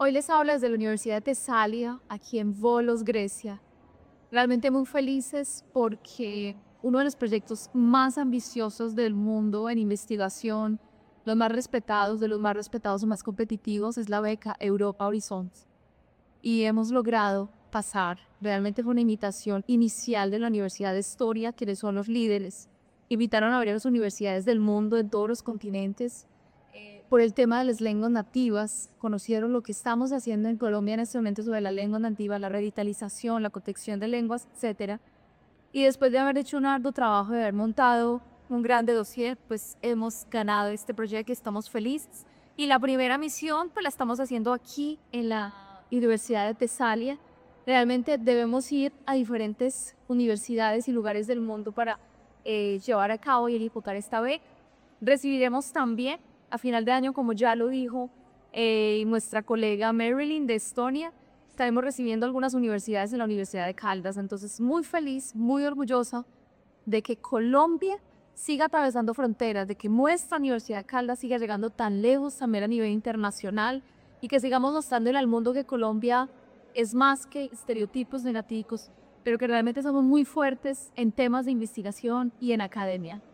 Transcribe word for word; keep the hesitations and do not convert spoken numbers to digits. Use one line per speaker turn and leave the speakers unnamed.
Hoy les hablo desde la Universidad de Tesalia, aquí en Volos, Grecia. Realmente muy felices porque uno de los proyectos más ambiciosos del mundo en investigación, los más respetados, de los más respetados y más competitivos, es la beca Europa Horizons. Y hemos logrado pasar, realmente fue una invitación inicial de la Universidad de Estonia, quienes son los líderes. Invitaron a varias universidades del mundo, en todos los continentes, eh, por el tema de las lenguas nativas. Conocieron lo que estamos haciendo en Colombia en este momento sobre la lengua nativa, la revitalización, la protección de lenguas, etcétera. Y después de haber hecho un arduo trabajo, de haber montado un grande dossier, pues hemos ganado este proyecto y estamos felices. Y la primera misión, pues la estamos haciendo aquí en la Universidad de Tesalia. Realmente debemos ir a diferentes universidades y lugares del mundo para eh, llevar a cabo y ejecutar esta beca. Recibiremos también, a final de año, como ya lo dijo eh, nuestra colega Marilyn de Estonia, estaremos recibiendo algunas universidades en la Universidad de Caldas. Entonces, muy feliz, muy orgullosa de que Colombia siga atravesando fronteras, de que nuestra Universidad de Caldas siga llegando tan lejos también a nivel internacional y que sigamos mostrándole al mundo que Colombia es más que estereotipos negativos, pero que realmente somos muy fuertes en temas de investigación y en academia.